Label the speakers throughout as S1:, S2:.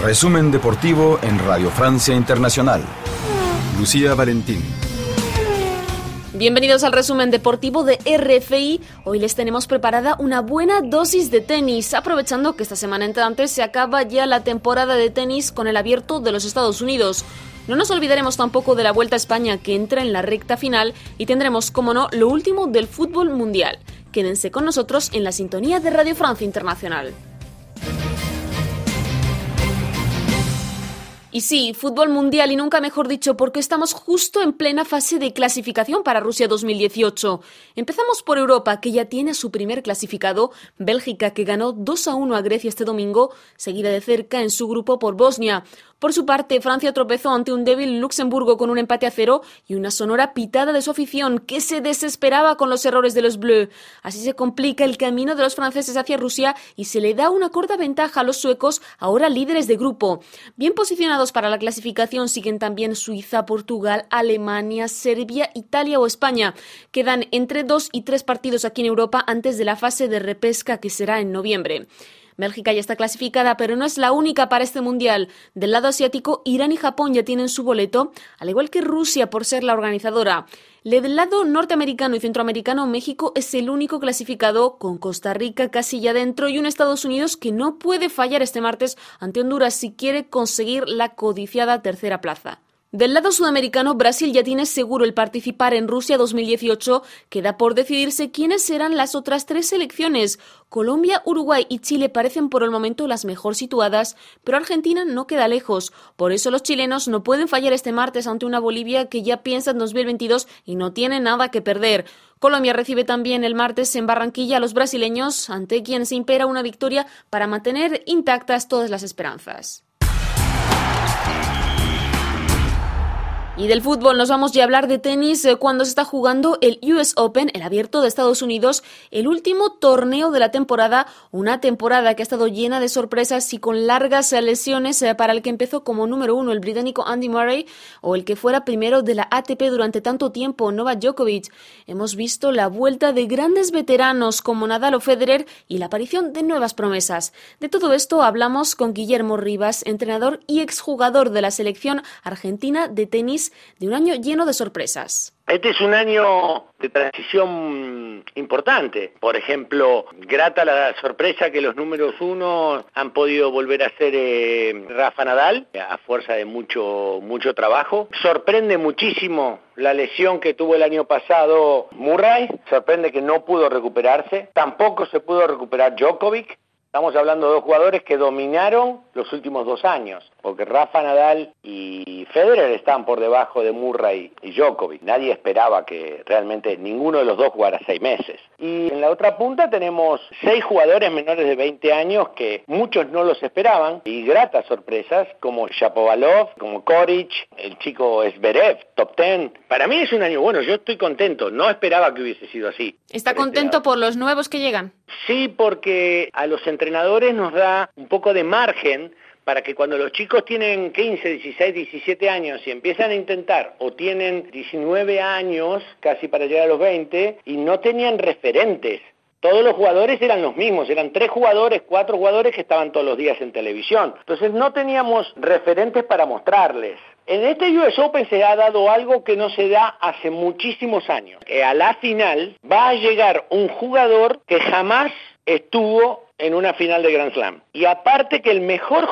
S1: Resumen deportivo en Radio Francia Internacional. Lucía Valentín.
S2: Bienvenidos al resumen deportivo de RFI. Hoy les tenemos preparada una buena dosis de tenis, aprovechando que esta semana entrante se acaba ya la temporada de tenis con el Abierto de los Estados Unidos. No nos olvidaremos tampoco de la Vuelta a España, que entra en la recta final, y tendremos, como no, lo último del fútbol mundial. Quédense con nosotros en la sintonía de Radio Francia Internacional. Y sí, fútbol mundial, y nunca mejor dicho, porque estamos justo en plena fase de clasificación para Rusia 2018. Empezamos por Europa, que ya tiene su primer clasificado, Bélgica, que ganó 2-1 a Grecia este domingo, seguida de cerca en su grupo por Bosnia. Por su parte, Francia tropezó ante un débil Luxemburgo con un empate a 0 y una sonora pitada de su afición, que se desesperaba con los errores de los Bleus. Así se complica el camino de los franceses hacia Rusia y se le da una corta ventaja a los suecos, ahora líderes de grupo. Bien posicionados para la clasificación siguen también Suiza, Portugal, Alemania, Serbia, Italia o España. Quedan entre 2 y 3 partidos aquí en Europa antes de la fase de repesca, que será en noviembre. Bélgica ya está clasificada, pero no es la única para este mundial. Del lado asiático, Irán y Japón ya tienen su boleto, al igual que Rusia por ser la organizadora. Del lado norteamericano y centroamericano, México es el único clasificado, con Costa Rica casi ya dentro y un Estados Unidos que no puede fallar este martes ante Honduras si quiere conseguir la codiciada tercera plaza. Del lado sudamericano, Brasil ya tiene seguro el participar en Rusia 2018. Queda por decidirse quiénes serán las otras 3 selecciones. Colombia, Uruguay y Chile parecen por el momento las mejor situadas, pero Argentina no queda lejos. Por eso los chilenos no pueden fallar este martes ante una Bolivia que ya piensa en 2022 y no tiene nada que perder. Colombia recibe también el martes en Barranquilla a los brasileños, ante quien se impera una victoria para mantener intactas todas las esperanzas. Y del fútbol nos vamos ya a hablar de tenis cuando se está jugando el US Open, el Abierto de Estados Unidos, el último torneo de la temporada, una temporada que ha estado llena de sorpresas y con largas lesiones para el que empezó como número 1 el británico Andy Murray o el que fuera primero de la ATP durante tanto tiempo, Novak Djokovic. Hemos visto la vuelta de grandes veteranos como Nadal o Federer y la aparición de nuevas promesas. De todo esto hablamos con Guillermo Rivas, entrenador y exjugador de la selección argentina de tenis, de un año lleno de sorpresas.
S3: Este es un año de transición importante. Por ejemplo, grata la sorpresa que los números 1 han podido volver a ser Rafa Nadal, a fuerza de mucho trabajo. Sorprende muchísimo la lesión que tuvo el año pasado Murray. Sorprende que no pudo recuperarse. Tampoco se pudo recuperar Djokovic. Estamos hablando de 2 jugadores que dominaron los últimos 2 años, porque Rafa Nadal y Federer están por debajo de Murray y Djokovic. Nadie esperaba que realmente ninguno de los 2 jugara 6 meses. Y en la otra punta tenemos 6 jugadores menores de 20 años que muchos no los esperaban, y gratas sorpresas como Shapovalov, como Koric, el chico Zverev, top 10. Para mí es un año bueno, yo estoy contento, no esperaba que hubiese sido así.
S2: ¿Está contento por los nuevos que llegan?
S3: Sí, porque a los entrenadores nos da un poco de margen para que cuando los chicos tienen 15, 16, 17 años y empiezan a intentar, o tienen 19 años, casi para llegar a los 20, y no tenían referentes. Todos los jugadores eran los mismos, eran 3 jugadores, 4 jugadores que estaban todos los días en televisión. Entonces no teníamos referentes para mostrarles. En este US Open se ha dado algo que no se da hace muchísimos años. A la final va a llegar un jugador que jamás estuvo en una final de Grand Slam. Y aparte que el mejor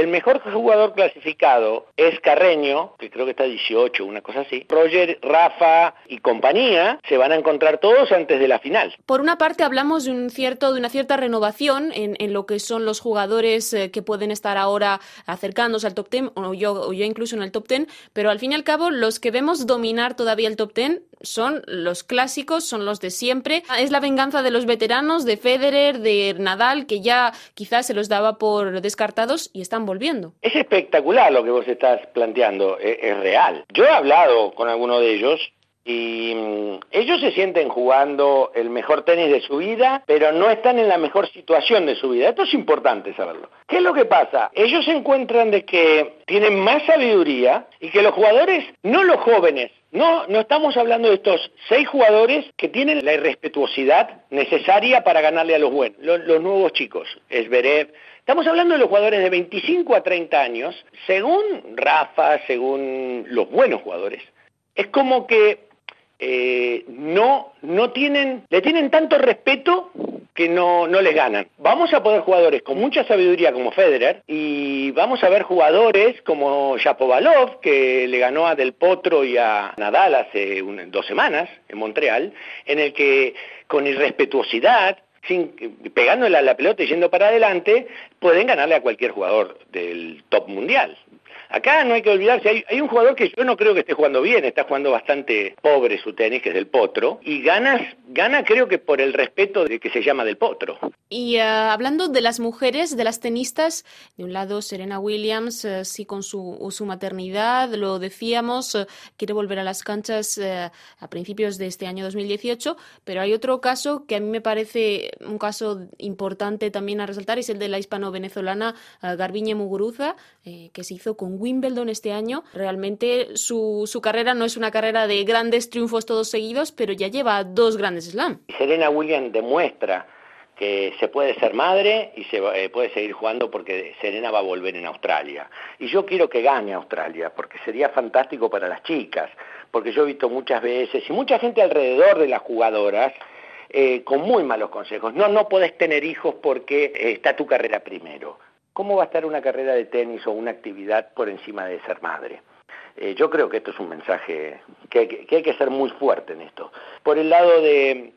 S3: jugador clasificado es Carreño, que creo que está 18, una cosa así. Roger, Rafa y compañía se van a encontrar todos antes de la final.
S2: Por una parte hablamos de una cierta renovación en lo que son los jugadores que pueden estar ahora acercándose al top 10 o yo incluso en el top 10, pero al fin y al cabo los que vemos dominar todavía el top 10 son los clásicos, son los de siempre. Es la venganza de los veteranos, de Federer, de Nadal, que ya quizás se los daba por descartados y están volviendo.
S3: Es espectacular lo que vos estás planteando, es real. Yo he hablado con alguno de ellos Y ellos se sienten jugando el mejor tenis de su vida, pero no están en la mejor situación de su vida. Esto es importante saberlo. ¿Qué es lo que pasa? Ellos se encuentran de que tienen más sabiduría y que los jugadores, no los jóvenes, no estamos hablando de estos 6 jugadores que tienen la irrespetuosidad necesaria para ganarle a los buenos, los nuevos chicos, Zverev. Estamos hablando de los jugadores de 25 a 30 años, según Rafa, según los buenos jugadores. Es como que le tienen tanto respeto que no les ganan. Vamos a poder jugadores con mucha sabiduría como Federer y vamos a ver jugadores como Shapovalov, que le ganó a Del Potro y a Nadal hace 2 semanas en Montreal, en el que con irrespetuosidad, pegándole a la pelota y yendo para adelante, pueden ganarle a cualquier jugador del top mundial. Acá no hay que olvidarse, hay un jugador que yo no creo que esté jugando bien, está jugando bastante pobre su tenis, que es Del Potro, y gana creo que por el respeto de que se llama Del Potro.
S2: Y hablando de las mujeres, de las tenistas, de un lado Serena Williams, sí con su maternidad, lo decíamos, quiere volver a las canchas a principios de este año 2018, pero hay otro caso que a mí me parece un caso importante también a resaltar, es el de la hispano-venezolana Garbiñe Muguruza, que se hizo con Wimbledon este año. Realmente su carrera no es una carrera de grandes triunfos todos seguidos, pero ya lleva 2 grandes Slam.
S3: Serena Williams demuestra que se puede ser madre y se puede seguir jugando porque Serena va a volver en Australia. Y yo quiero que gane Australia porque sería fantástico para las chicas, porque yo he visto muchas veces y mucha gente alrededor de las jugadoras con muy malos consejos. No podés tener hijos porque está tu carrera primero. ¿Cómo va a estar una carrera de tenis o una actividad por encima de ser madre? Yo creo que esto es un mensaje que hay que ser muy fuerte en esto. Por el lado de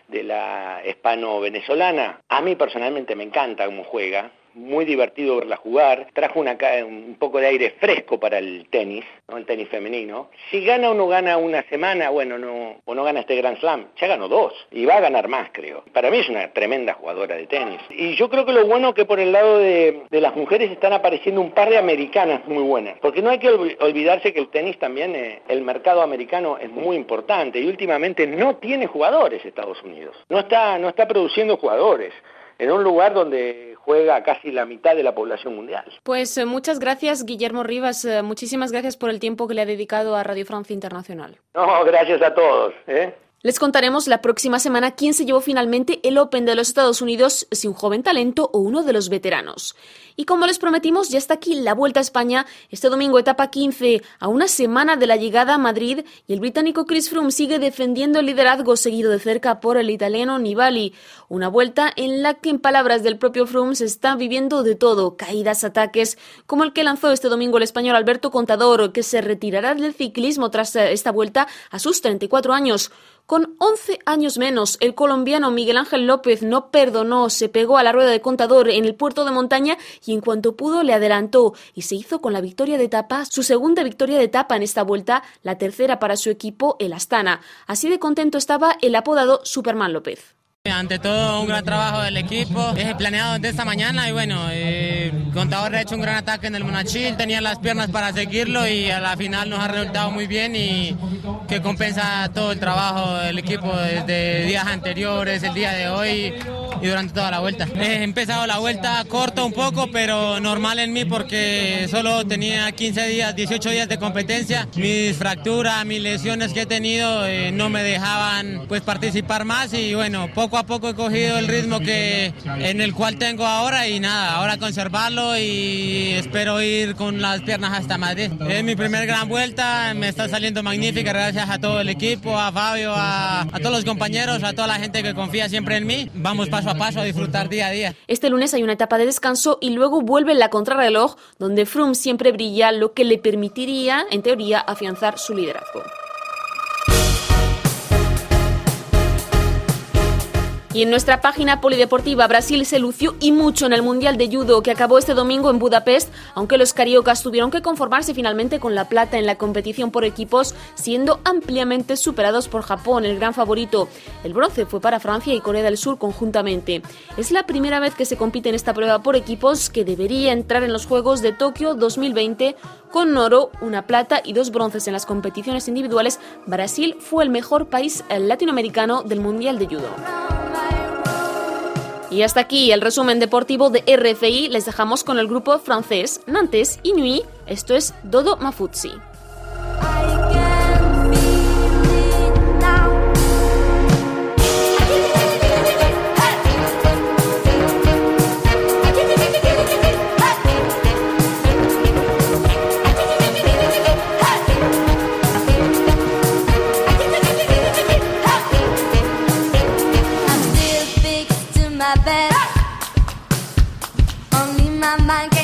S3: la hispano-venezolana, a mí personalmente me encanta cómo juega, muy divertido verla jugar, trajo un poco de aire fresco para el tenis, ¿no? El tenis femenino. Si gana o no gana una semana, bueno, no gana este Grand Slam, ya ganó 2 y va a ganar más, creo. Para mí es una tremenda jugadora de tenis. Y yo creo que lo bueno que por el lado de las mujeres están apareciendo un par de americanas muy buenas, porque no hay que olvidarse que el tenis también, el mercado americano es muy importante y últimamente no tiene jugadores Estados Unidos, no está produciendo jugadores en un lugar donde juega casi la mitad de la población mundial.
S2: Pues muchas gracias, Guillermo Rivas. Muchísimas gracias por el tiempo que le ha dedicado a Radio Francia Internacional.
S3: No, gracias a todos.
S2: Les contaremos la próxima semana quién se llevó finalmente el Open de los Estados Unidos, si un joven talento o uno de los veteranos. Y como les prometimos, ya está aquí la Vuelta a España, este domingo etapa 15, a una semana de la llegada a Madrid, y el británico Chris Froome sigue defendiendo el liderazgo seguido de cerca por el italiano Nibali. Una vuelta en la que, en palabras del propio Froome, se está viviendo de todo, caídas, ataques, como el que lanzó este domingo el español Alberto Contador, que se retirará del ciclismo tras esta vuelta a sus 34 años. Con 11 años menos, el colombiano Miguel Ángel López no perdonó, se pegó a la rueda de Contador en el puerto de montaña y en cuanto pudo le adelantó y se hizo con la victoria de etapa, su segunda victoria de etapa en esta vuelta, la tercera para su equipo, el Astana. Así de contento estaba el apodado Superman López.
S4: Ante todo, un gran trabajo del equipo, es planeado desde esta mañana y bueno, Contador ha hecho un gran ataque en el Monachil, tenía las piernas para seguirlo y a la final nos ha resultado muy bien y que compensa todo el trabajo del equipo desde días anteriores, el día de hoy y durante toda la vuelta. He empezado la vuelta corto un poco, pero normal en mí porque solo tenía 15 días, 18 días de competencia. Mis fracturas, mis lesiones que he tenido no me dejaban pues participar más y bueno, poco a poco he cogido el ritmo en el cual tengo ahora y nada, ahora conservarlo y espero ir con las piernas hasta Madrid. Es mi primer gran vuelta, me está saliendo magnífica gracias a todo el equipo, a Fabio, a todos los compañeros, a toda la gente que confía siempre en mí. Vamos paso a paso a disfrutar día a día.
S2: Este lunes hay una etapa de descanso y luego vuelve la contrarreloj, donde Froome siempre brilla, lo que le permitiría, en teoría, afianzar su liderazgo. Y en nuestra página polideportiva, Brasil se lució y mucho en el Mundial de Judo que acabó este domingo en Budapest, aunque los cariocas tuvieron que conformarse finalmente con la plata en la competición por equipos, siendo ampliamente superados por Japón, el gran favorito. El bronce fue para Francia y Corea del Sur conjuntamente. Es la primera vez que se compite en esta prueba por equipos, que debería entrar en los Juegos de Tokio 2020 con oro, una plata y 2 bronces en las competiciones individuales. Brasil fue el mejor país latinoamericano del Mundial de Judo. Y hasta aquí el resumen deportivo de RFI. Les dejamos con el grupo francés Nantes Inuit. Esto es Dodo Mafutsi.
S5: Only my mind